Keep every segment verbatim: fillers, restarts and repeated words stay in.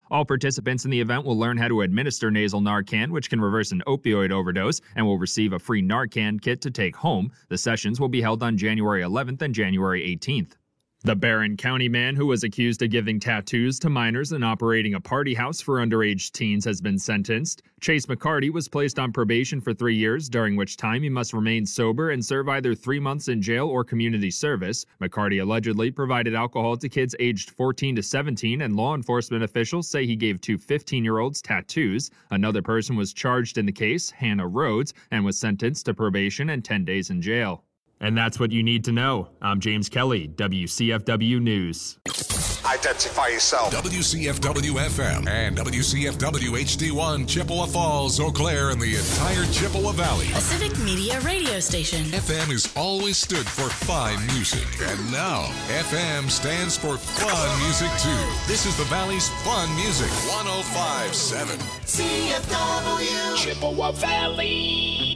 All participants in the event will learn how to administer nasal Narcan, which can reverse an opioid overdose, and will receive a free Narcan kit to take home. The sessions will be held on January eleventh and January eighteenth. The Barron County man who was accused of giving tattoos to minors and operating a party house for underage teens has been sentenced. Chase McCarty was placed on probation for three years, during which time he must remain sober and serve either three months in jail or community service. McCarty allegedly provided alcohol to kids aged fourteen to seventeen, and law enforcement officials say he gave two fifteen-year-olds tattoos. Another person was charged in the case, Hannah Rhodes, and was sentenced to probation and ten days in jail. And that's what you need to know. I'm James Kelly, W C F W News. Identify yourself. W C F W F M and W C F W H D one, Chippewa Falls, Eau Claire, and the entire Chippewa Valley. A civic media radio station. F M has always stood for fine music. And now, F M stands for fun music, too. This is the Valley's fun music. one oh five point seven. C F W. Chippewa Valley.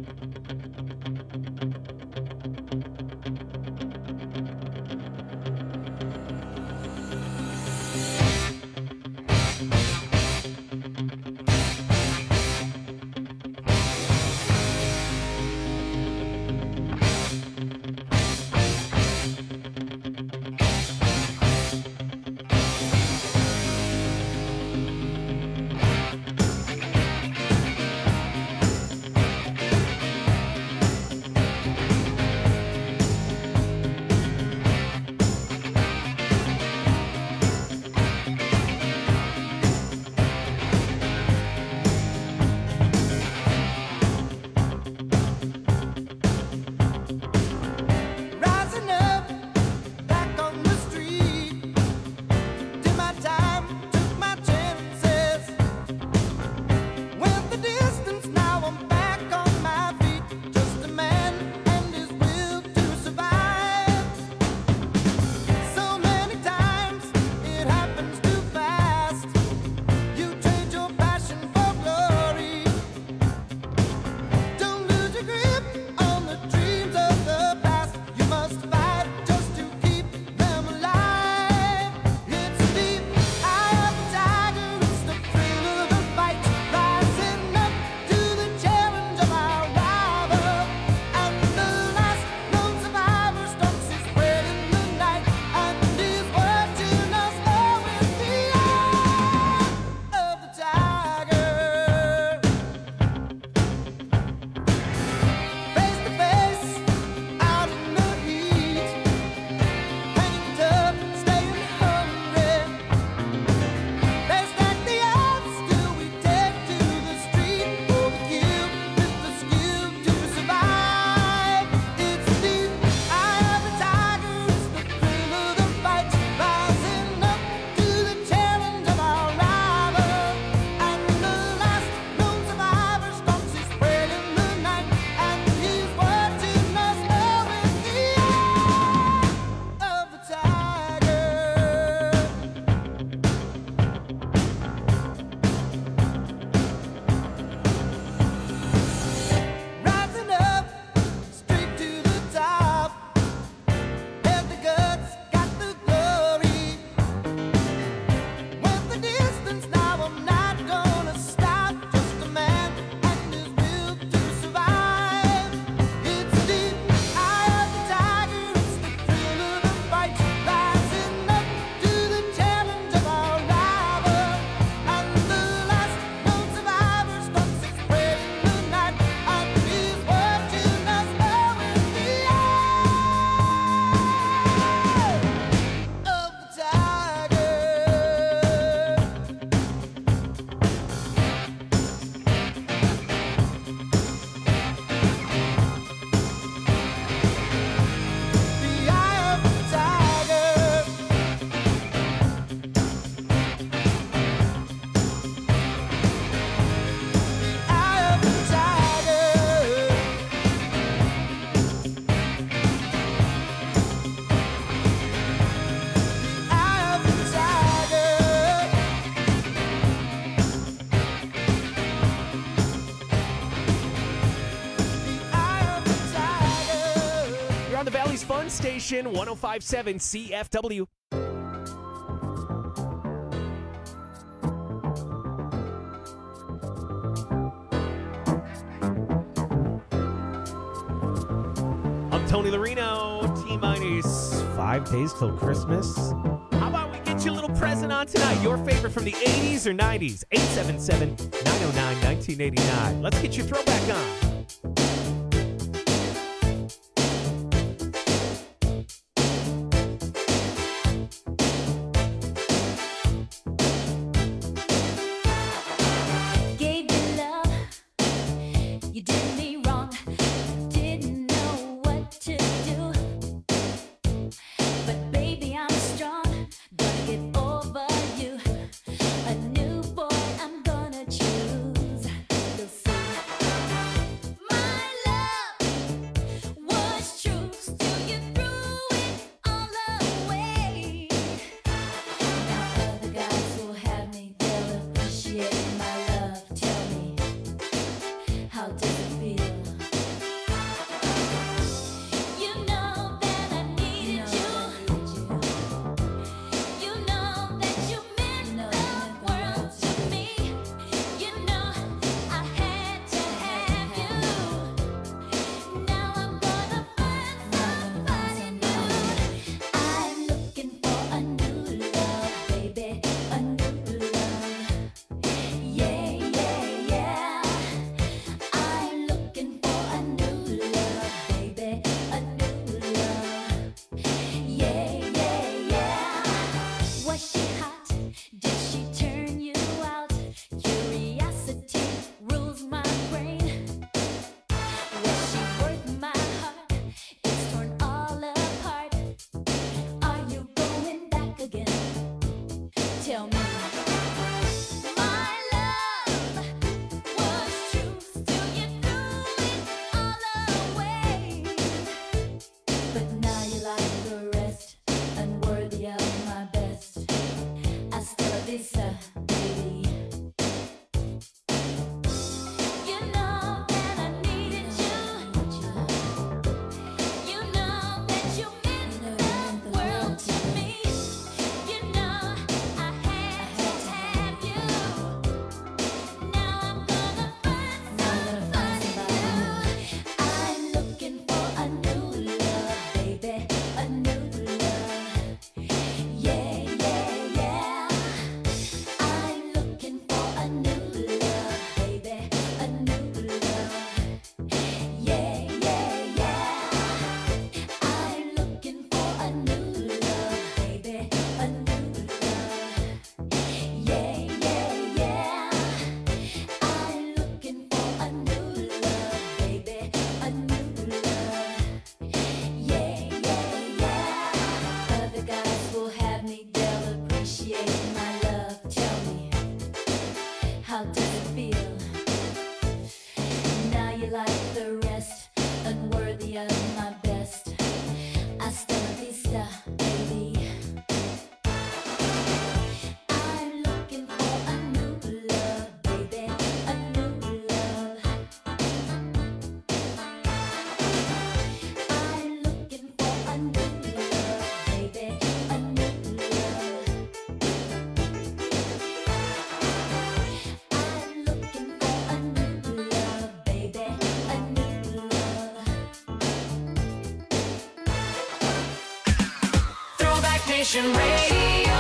Fun Station, one oh five point seven C F W. Tony Larino, T-minus five days till Christmas. How about we get you a little present on tonight? Your favorite from the eighties or nineties? eight seven seven, nine oh nine, one nine eight nine. Let's get your throwback on. Nation Radio.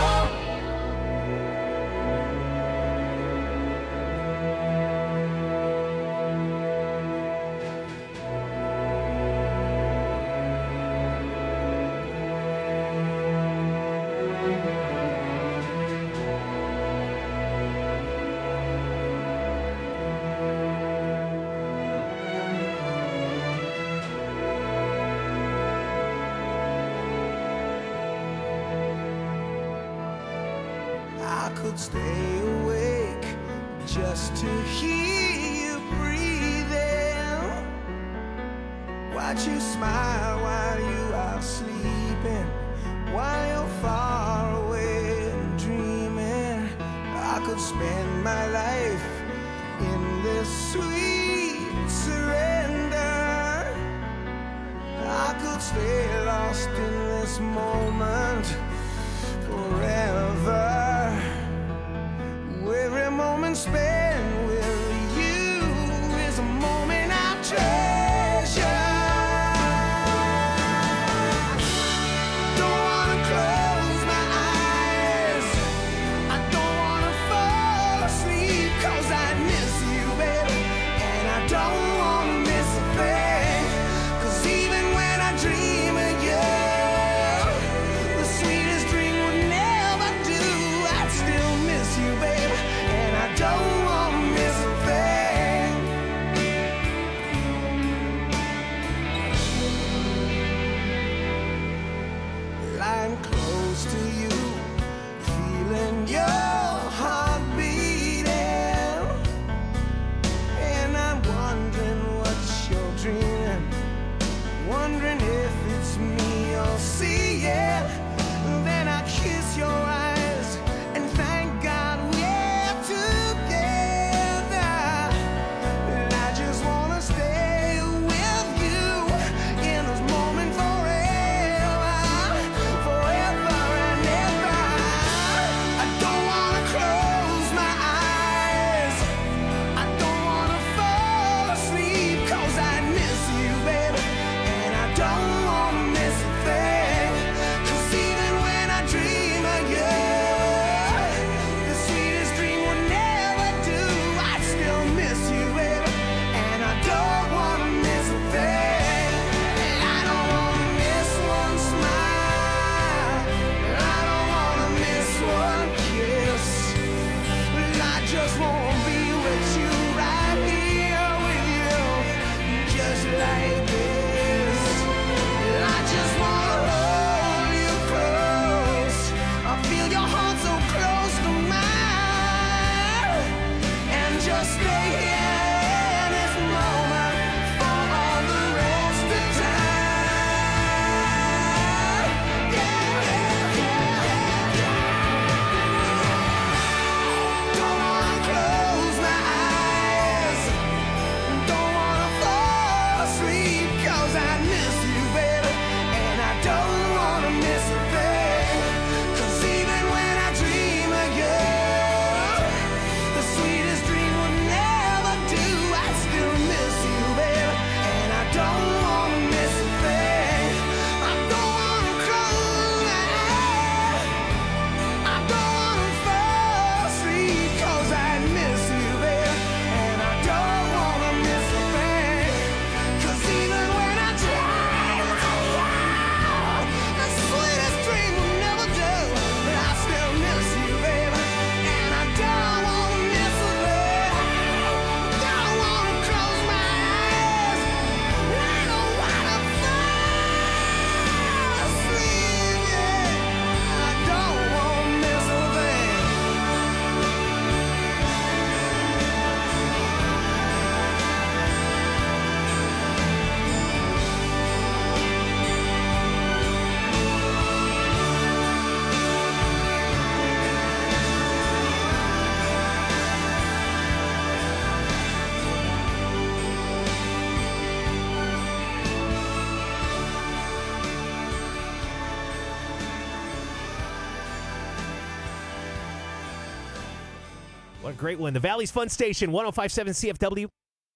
Stay awake just to hear you breathing. Watch you smile while you are sleeping, while you're far away and dreaming. I could spend my life in this sweet surrender. I could stay lost in this moment forever. Every moment spent with you is a moment I treasure. just wanna be with you right here with you, just like this. And I just wanna hold you close. I feel your heart so close to mine, and just stay here in this moment for all the rest of time. Yeah, yeah, yeah, yeah. Don't wanna close my eyes, don't wanna fall asleep, 'cause I miss you, baby, and I don't wanna miss a thing. 'Cause even when I dream of you, the sweetest dream would never do. I still miss you, baby, and I don't wanna miss a thing. I don't wanna close my eyes, I don't wanna fall asleep, 'cause I miss you, baby, and I don't wanna miss a thing. 'Cause even when I dream of you, the sweetest dream will never do. But I still miss you, baby, and I don't wanna miss a thing. Don't wanna close my eyes, I don't wanna fall asleep, yeah. I don't wanna miss a thing. What a great one. The Valley's Fun Station, one oh five point seven C F W.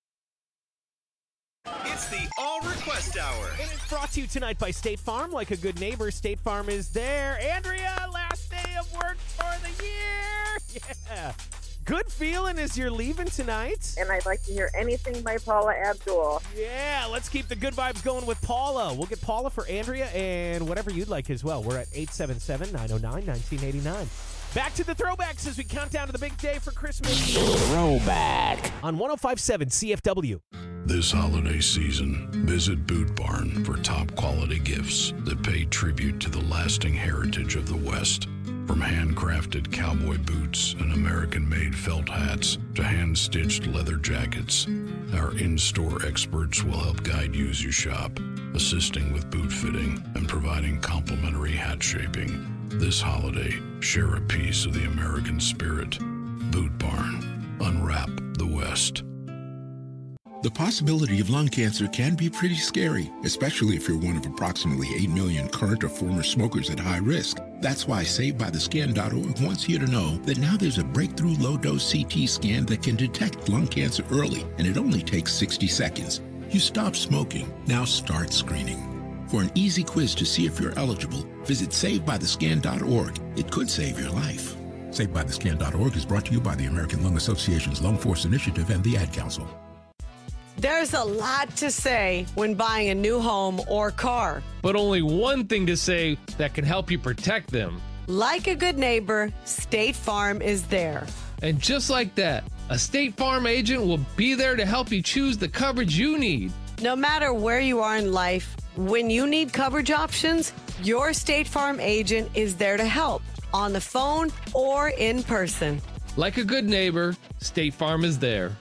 It's the All Request Hour. And it's brought to you tonight by State Farm. Like a good neighbor, State Farm is there. Andrea, last day of work for the year. Yeah. Good feeling as you're leaving tonight. And I'd like to hear anything by Paula Abdul. Yeah, let's keep the good vibes going with Paula. We'll get Paula for Andrea and whatever you'd like as well. We're at eight seven seven, nine oh nine, nineteen eighty-nine. Back to the throwbacks as we count down to the big day for Christmas. Throwback. On one oh five point seven C F W. This holiday season, visit Boot Barn for top quality gifts that pay tribute to the lasting heritage of the West. From handcrafted cowboy boots and American-made felt hats to hand-stitched leather jackets, our in-store experts will help guide you as you shop, assisting with boot fitting and providing complimentary hat shaping. This holiday, share a piece of the American spirit. Boot Barn. Unwrap the West. The possibility of lung cancer can be pretty scary, especially if you're one of approximately eight million current or former smokers at high risk. That's why Saved By The Scan dot org wants you to know that now there's a breakthrough low-dose C T scan that can detect lung cancer early, and it only takes sixty seconds. You stop smoking, now start screening. For an easy quiz to see if you're eligible, visit Saved By The Scan dot org. It could save your life. Saved By The Scan dot org is brought to you by the American Lung Association's Lung Force Initiative and the Ad Council. There's a lot to say when buying a new home or car. But only one thing to say that can help you protect them. Like a good neighbor, State Farm is there. And just like that, a State Farm agent will be there to help you choose the coverage you need. No matter where you are in life, when you need coverage options, your State Farm agent is there to help, on the phone or in person. Like a good neighbor, State Farm is there.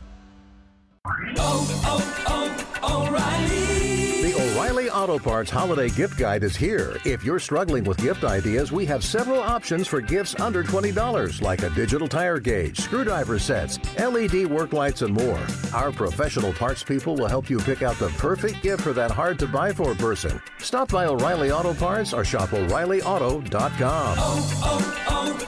Oh, oh, oh, O'Reilly. The O'Reilly Auto Parts Holiday Gift Guide is here. If you're struggling with gift ideas, we have several options for gifts under twenty dollars, like a digital tire gauge, screwdriver sets, L E D work lights, and more. Our professional parts people will help you pick out the perfect gift for that hard-to-buy-for person. Stop by O'Reilly Auto Parts or shop O'Reilly Auto dot com. Oh,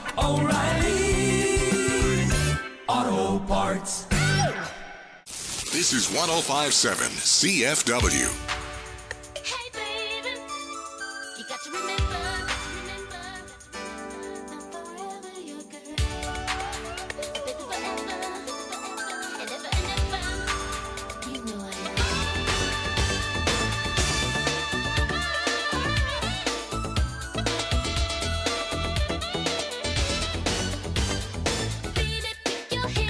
oh, oh, O'Reilly Auto Parts. This is one oh five point seven C F W. Your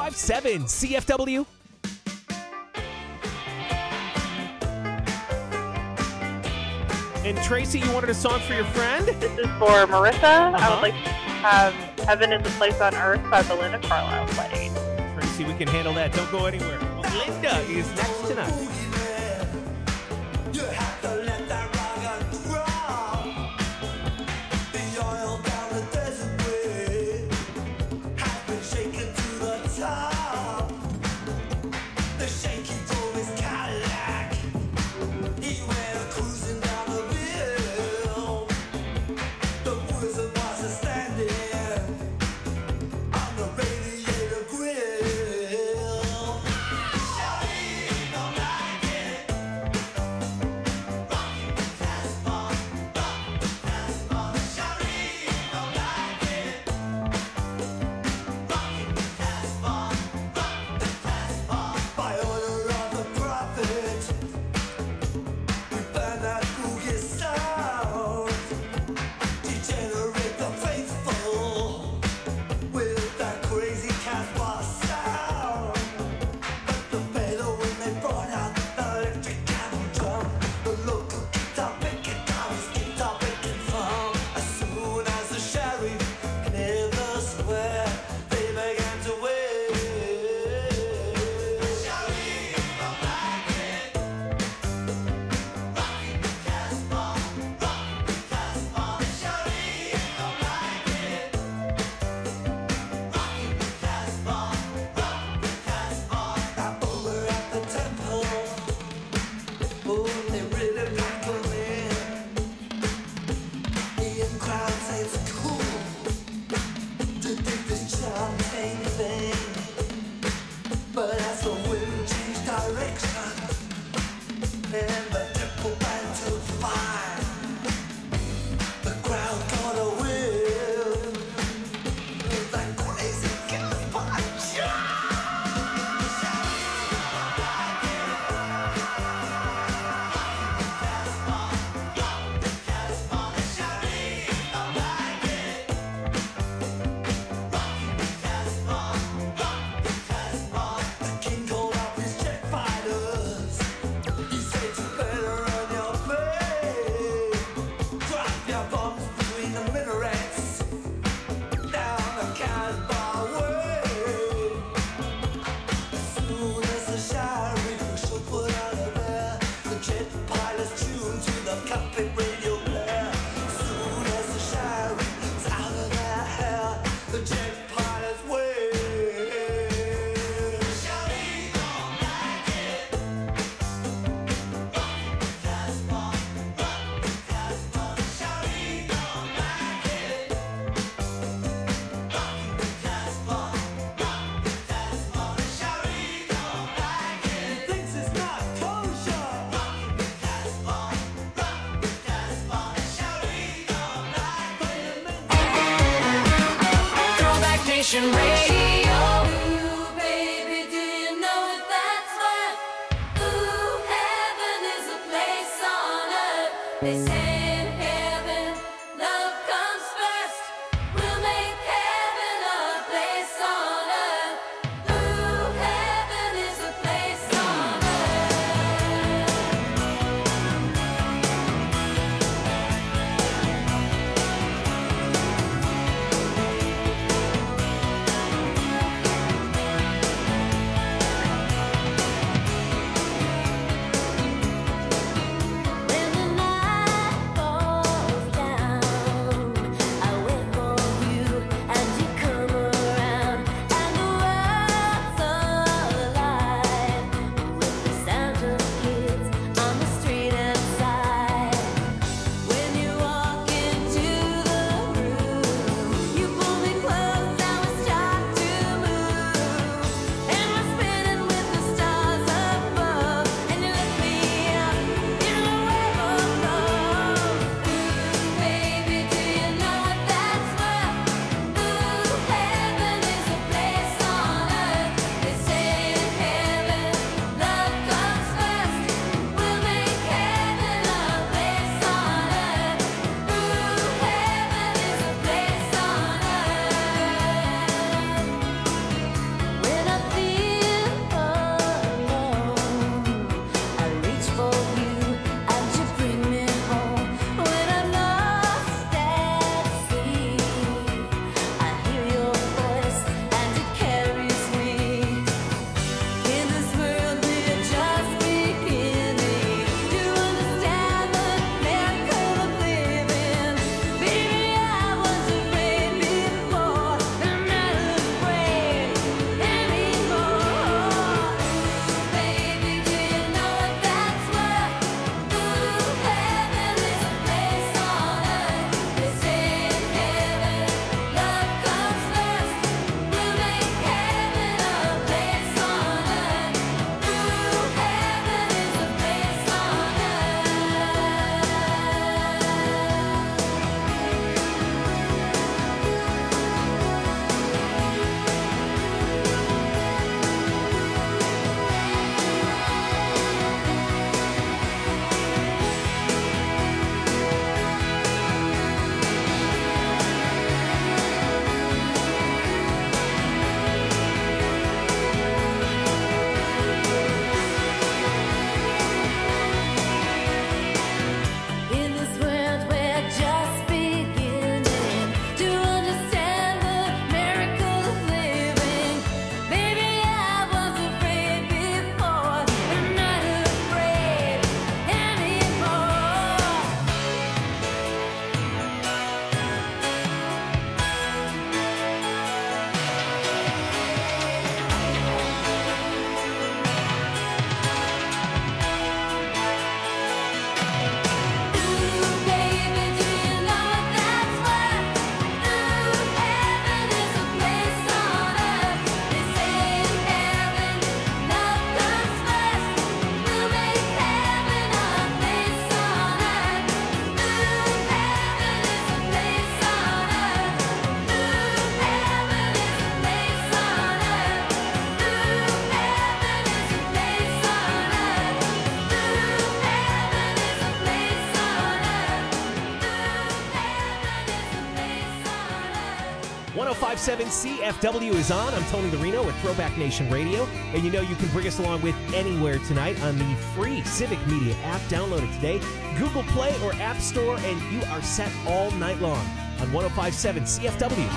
five seven C F W. And Tracy, you wanted a song for your friend? This is for Marissa. I Uh-huh. would like to have Heaven is a Place on Earth by Belinda Carlisle played. Tracy, we can handle that. Don't go anywhere. Linda is next tonight. You have to let that rock drop. The oil down the desert way has been shaken to the top. The shaky drove his Cadillac. He went cruising down the hill. The wizard was standing on the radiator grill. Shawty don't like it. Rocky has fun. Rocky has fun. Shawty don't like it. Rocky has fun. Rocky has fun. By order of the prophet, we burn that boogie sound. Degenerate the faithful with that crazy Casbah sound. But the better when they brought out the electric cattle drum, the local guitar picking drums, guitar picking fun. As soon as the sheriff and others swear, they began to wave. Sheriff don't like it. Rocky Casbah, Rocky Casbah. Sheriff don't like it. Rocky Casbah, Rocky Casbah. Now over at the temple, oh, they really black them in. The in crowd say it's cool to think this child anything. But as the wind changed direction and the temple began to fire, the crowd got a whiff of that crazy Casbah child. The king called up his jet fighters. He said you better run your play. Drop your bombs between the minarets down the Casbah way. As soon as the sheriff was so put out of there, the jet pilots tuned to the cockpit radio blare. As soon as the sheriff was out of their hair, the jet pilots wave. Shawty don't like it. Rocky Casbah, Rocky Casbah. Shawty don't like it. Rocky Casbah, Rocky Casbah. Shawty don't like it. Thinks it's not kosher. Rocky Casbah, Rocky Casbah. Shawty don't like it. Throwback Nation Radio. Ooh, baby, do you know what that's worth? Ooh, heaven is a place on earth. They say in heaven, love comes first. We'll make heaven a place on earth. Ooh, heaven is a place on one oh five point seven C F W is on. I'm Tony Larino with Throwback Nation Radio. And you know you can bring us along with anywhere tonight on the free Civic Media app. Download it today. Google Play or App Store, and you are set all night long on one oh five point seven C F W.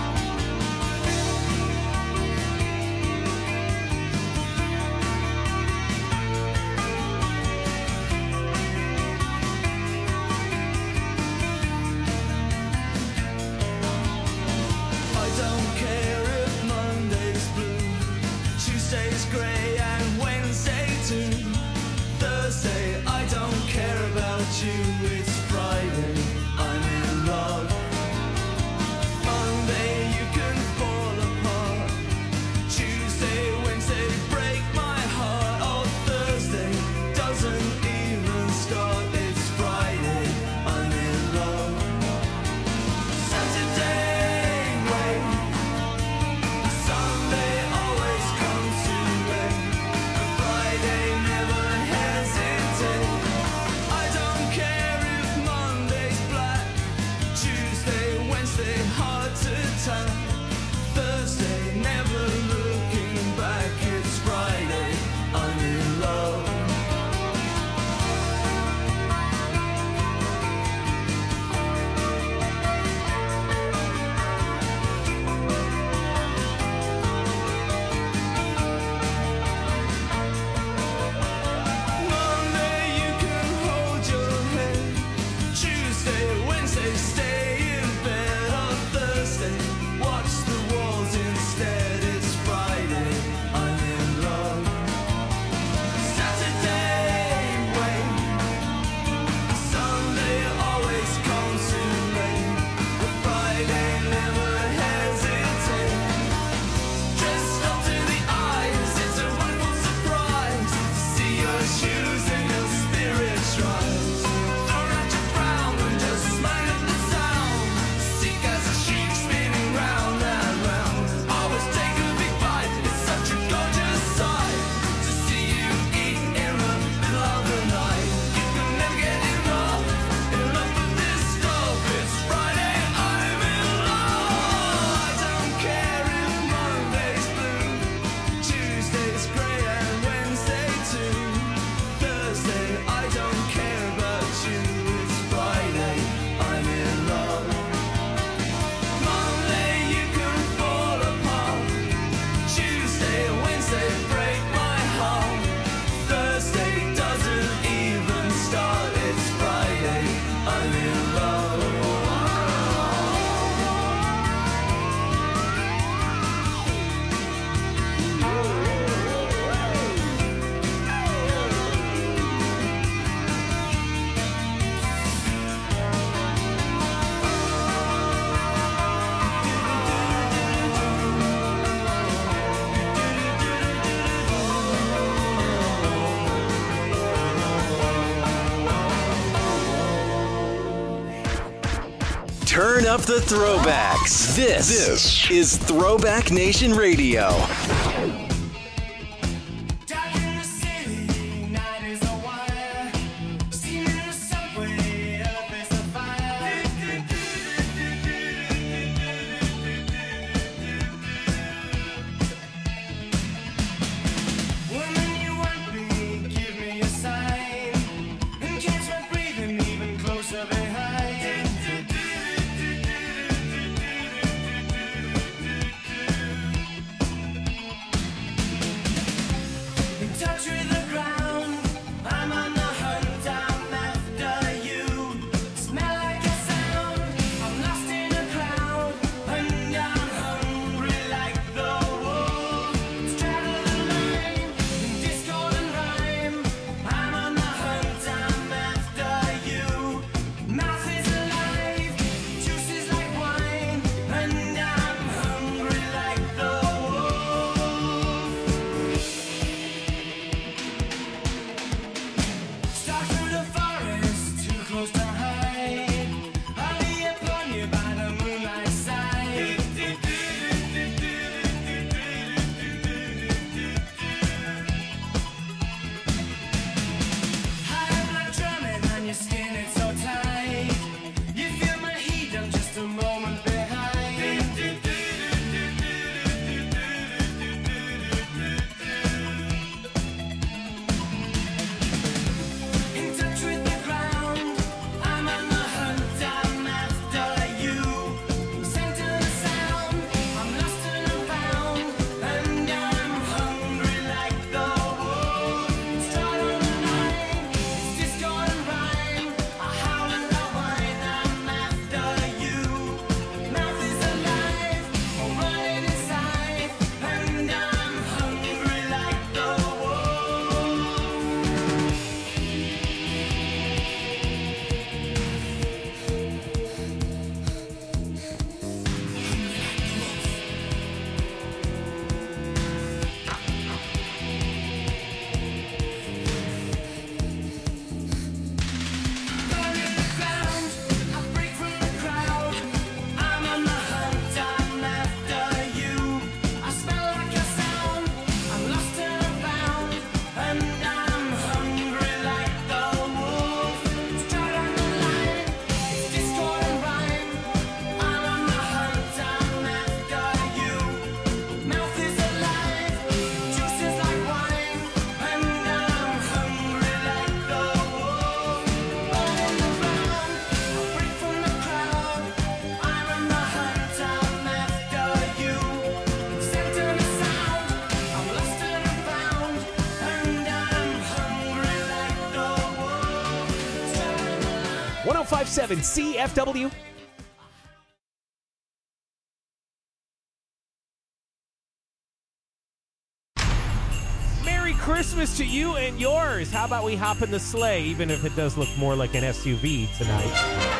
Turn up the throwbacks. This, this is Throwback Nation Radio. one oh five point seven C F W. Merry Christmas to you and yours. How about we hop in the sleigh, even if it does look more like an S U V tonight?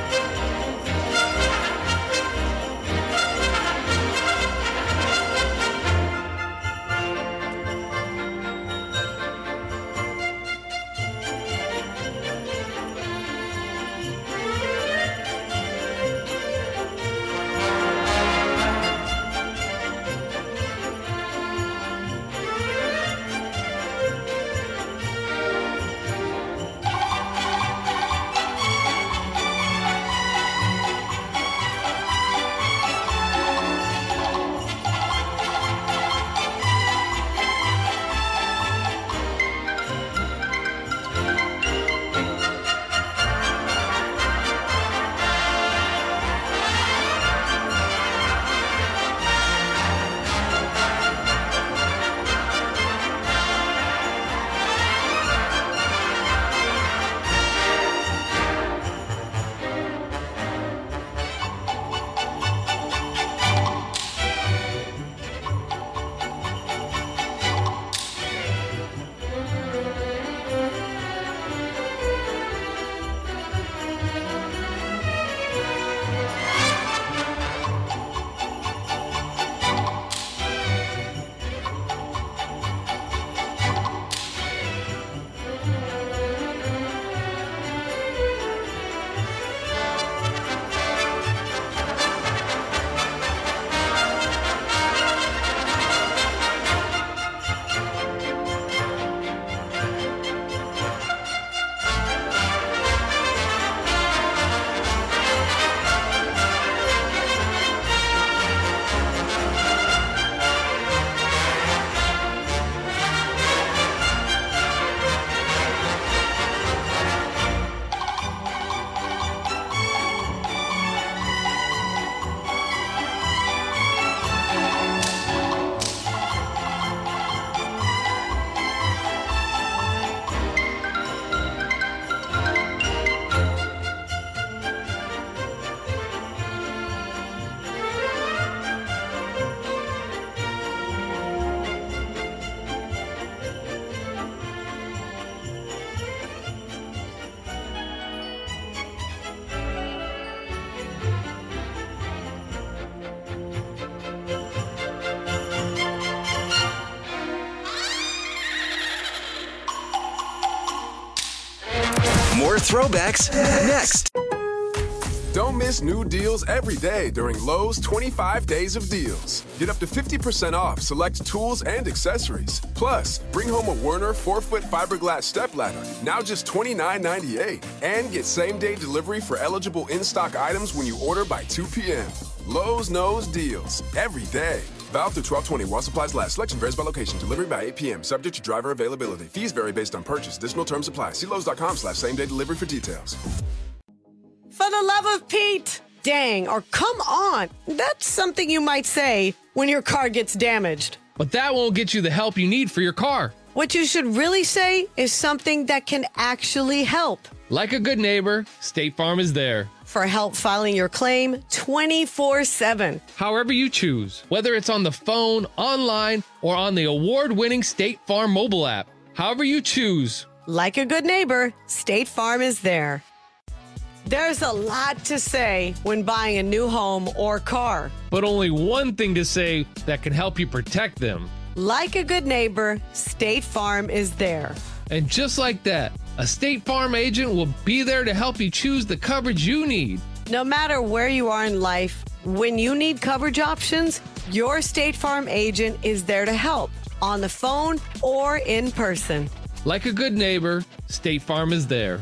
More throwbacks next. Don't miss new deals every day during Lowe's twenty-five Days of Deals. Get up to fifty percent off select tools and accessories. Plus, bring home a Werner four-foot fiberglass stepladder, now just twenty-nine ninety-eight. And get same-day delivery for eligible in-stock items when you order by two p.m. Lowe's knows deals every day. Valid through twelve twenty while supplies last. Selection varies by location. Delivery by eight p.m. Subject to driver availability. Fees vary based on purchase. Additional terms apply. See Lowe's.com slash same-day delivery for details. For the love of Pete. Dang, or come on. That's something you might say when your car gets damaged. But that won't get you the help you need for your car. What you should really say is something that can actually help. Like a good neighbor, State Farm is there. For help filing your claim twenty-four seven. However you choose, whether it's on the phone, online, or on the award-winning State Farm mobile app. However you choose. Like a good neighbor, State Farm is there. There's a lot to say when buying a new home or car. But only one thing to say that can help you protect them. Like a good neighbor, State Farm is there. And just like that, a State Farm agent will be there to help you choose the coverage you need. No matter where you are in life, when you need coverage options, your State Farm agent is there to help on the phone or in person. Like a good neighbor, State Farm is there.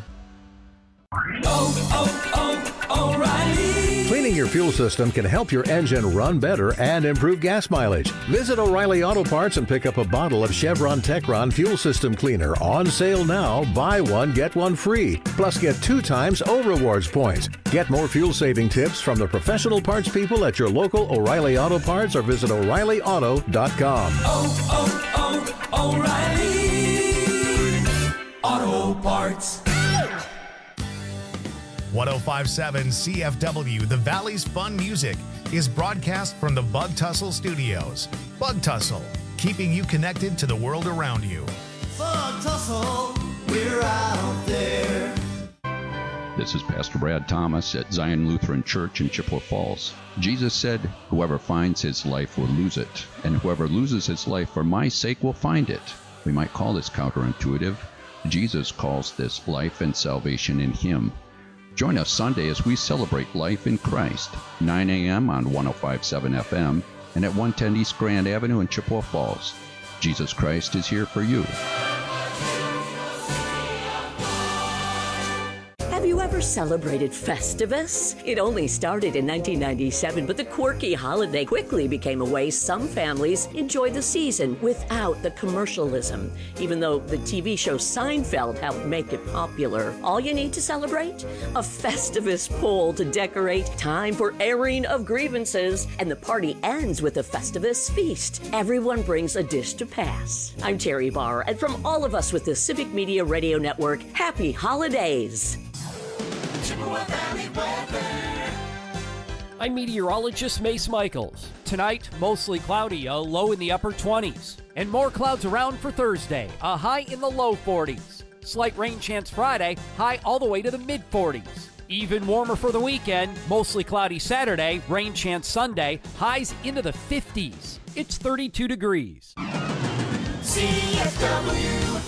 Oh, oh, oh, O'Reilly. Cleaning your fuel system can help your engine run better and improve gas mileage. Visit O'Reilly Auto Parts and pick up a bottle of Chevron Techron Fuel System Cleaner on sale now. Buy one, get one free. Plus, get two times O Rewards points. Get more fuel-saving tips from the professional parts people at your local O'Reilly Auto Parts or visit O'Reilly Auto dot com. Oh, oh, oh, O'Reilly Auto Parts. one oh five point seven C F W, the Valley's Fun Music, is broadcast from the Bug Tussle Studios. Bug Tussle, keeping you connected to the world around you. Bug Tussle, we're out there. This is Pastor Brad Thomas at Zion Lutheran Church in Chippewa Falls. Jesus said, "Whoever finds his life will lose it, and whoever loses his life for my sake will find it." We might call this counterintuitive. Jesus calls this life and salvation in him. Join us Sunday as we celebrate life in Christ, nine a.m. on one oh five point seven F M and at one ten East Grand Avenue in Chippewa Falls. Jesus Christ is here for you. Have you ever celebrated Festivus? It only started in nineteen ninety-seven, but the quirky holiday quickly became a way some families enjoy the season without the commercialism, even though the T V show Seinfeld helped make it popular. All you need to celebrate? A Festivus pole to decorate, time for airing of grievances, and the party ends with a Festivus feast. Everyone brings a dish to pass. I'm Terry Barr, and from all of us with the Civic Media Radio Network, happy holidays! I'm meteorologist Mace Michaels. Tonight, mostly cloudy, a low in the upper twenties. And more clouds around for Thursday, a high in the low forties. Slight rain chance Friday, high all the way to the mid forties. Even warmer for the weekend, mostly cloudy Saturday, rain chance Sunday, highs into the fifties. It's thirty-two degrees. C F W.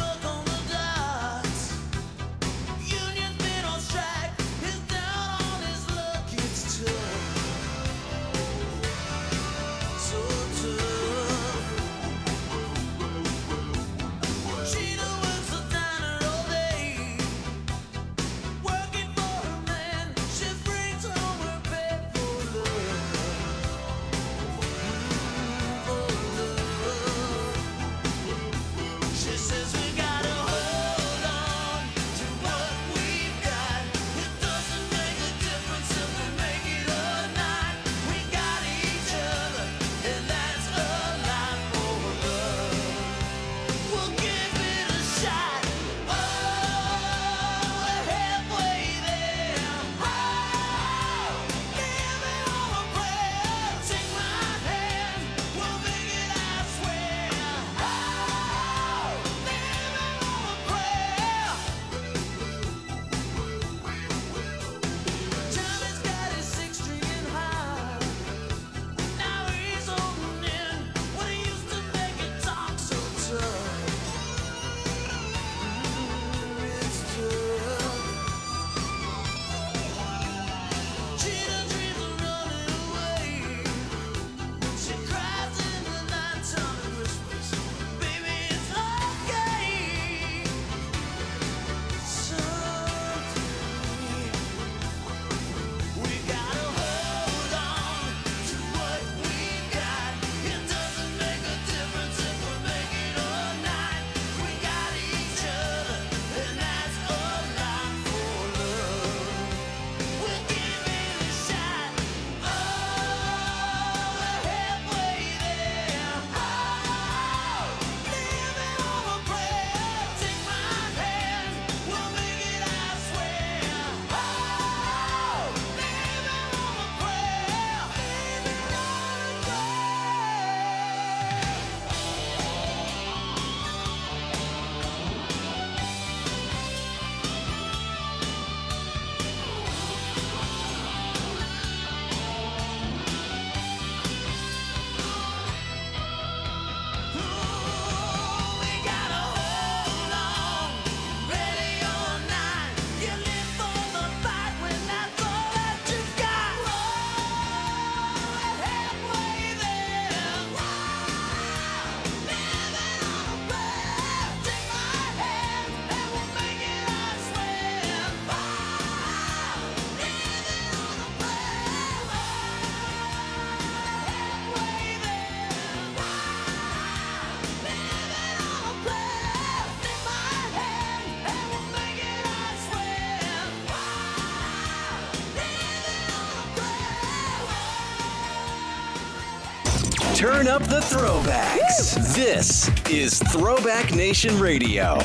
Union's been on strike, he's down on his Turn up the throwbacks. This is Throwback Nation Radio.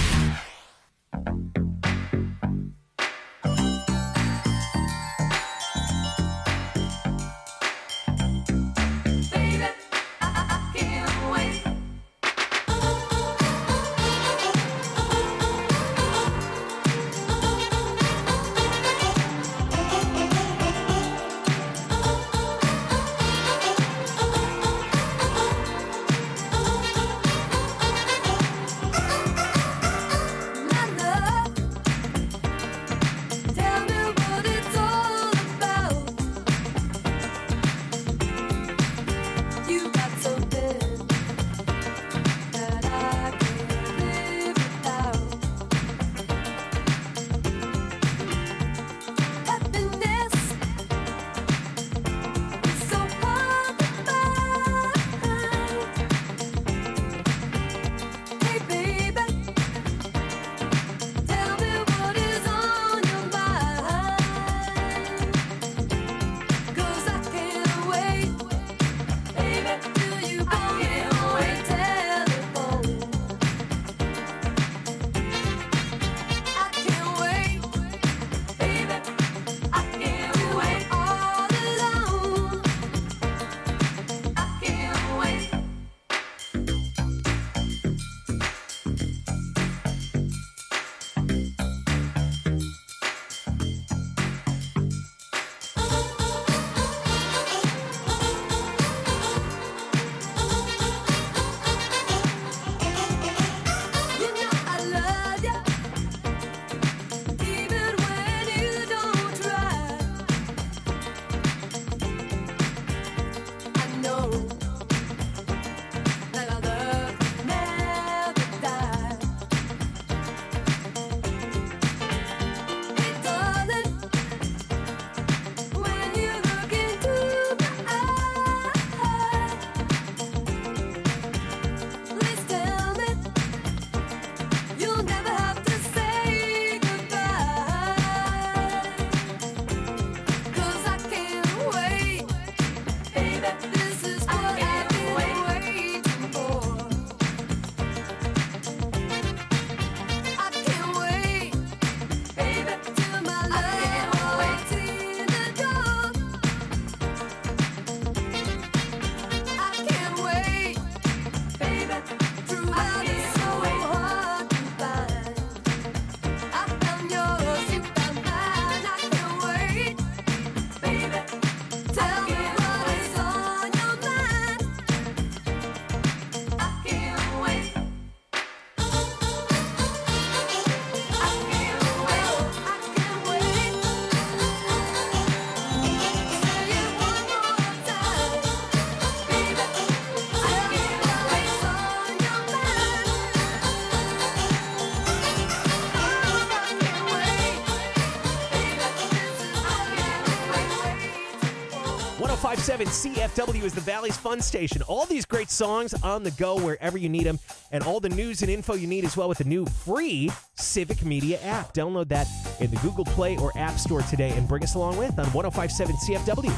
one oh five point seven C F W is the Valley's Fun Station. All these great songs on the go wherever you need them, and all the news and info you need as well with the new free Civic Media app. Download that in the Google Play or App Store today and bring us along with on one oh five point seven C F W.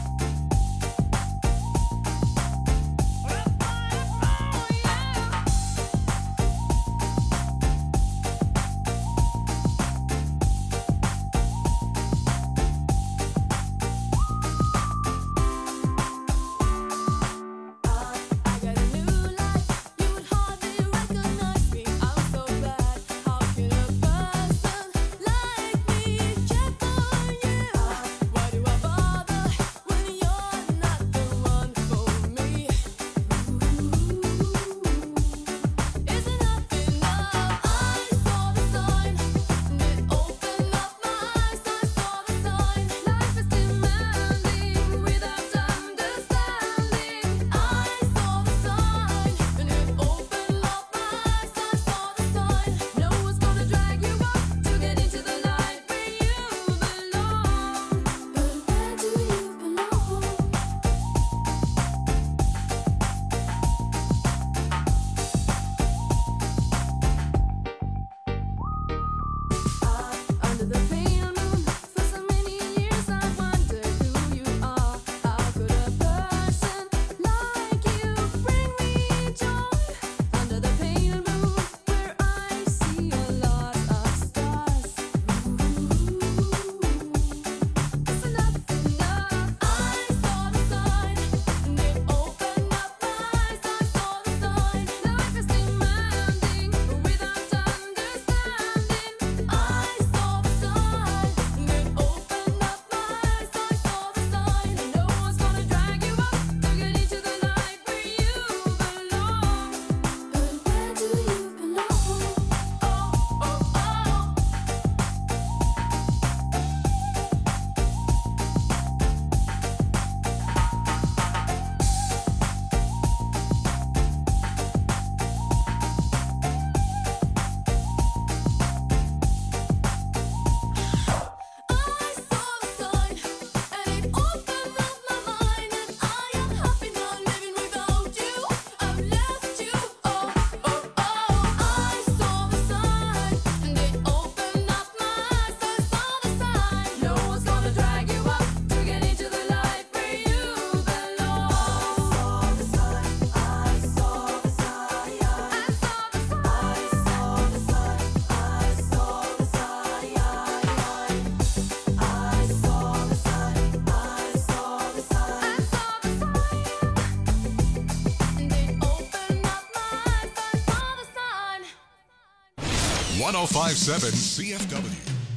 When one oh five point seven C F W.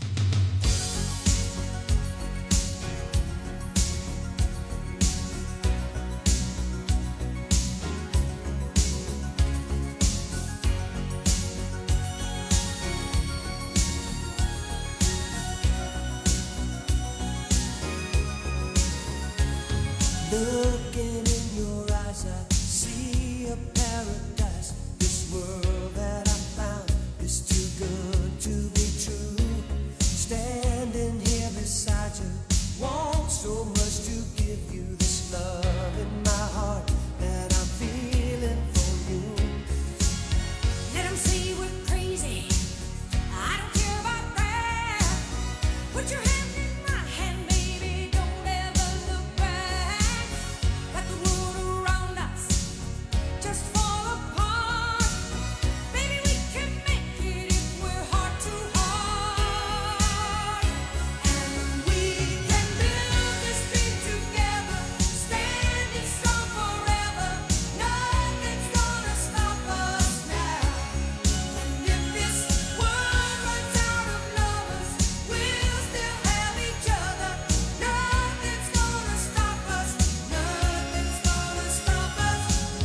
Looking in your eyes, I see a paradise. This world that I found is too good to be true. Standing here beside you, want so much to give you this love in my heart that I'm feeling for you. Let 'em say we're crazy. I don't care about that. Put your hand in my hand, baby. Don't ever look back. Let the world around us just fall apart. Baby, we can make it if we're heart to heart. And we can build this dream together, standing strong forever. Nothing's gonna stop us now. And if this world runs out of lovers, we'll still have each other. Nothing's gonna stop us. Nothing's gonna stop us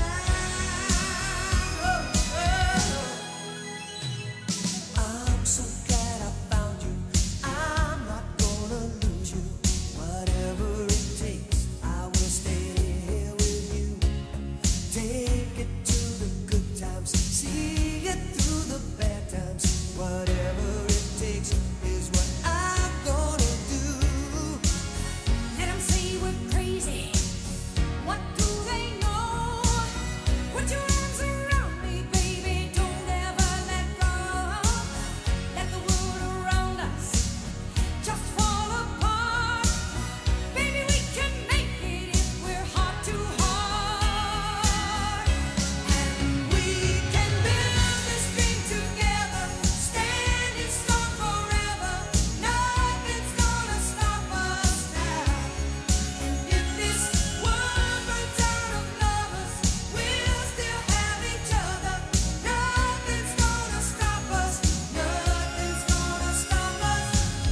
now. I'm so glad I found you. I'm not gonna lose you. Whatever it takes, I will stay here with you. Take it to the good times, see it through the bad times. Whatever it takes is what I'm gonna do. Let 'em say we're crazy. What do they know? Put your arms around me, baby. Don't ever let go. Let the world around us just fall apart. Baby, we can make it if we're heart to heart. And we can build this dream together, standing strong forever. Nothing's gonna stop us now. And if this world runs out of lovers, we'll still have each other. Nothing's gonna stop us. Nothing's gonna stop us.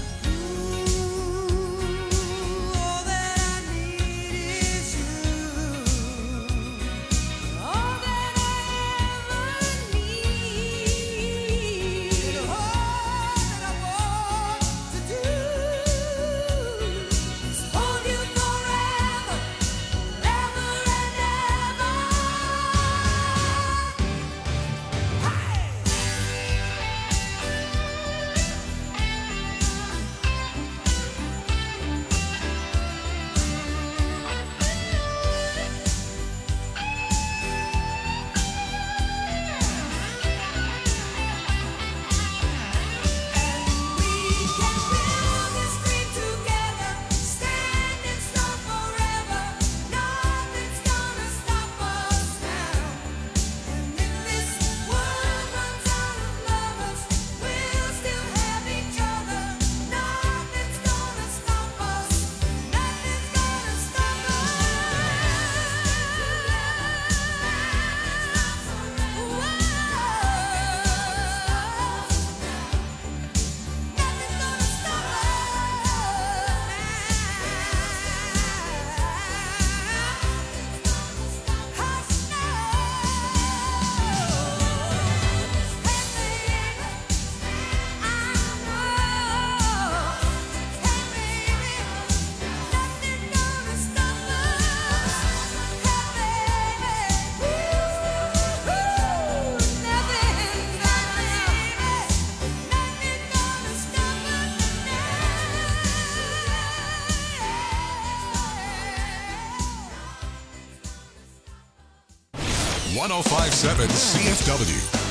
Ooh, all that I need is you. All that I ever need. All that I want to do is hold you forever, ever and ever. one oh five point seven C F W.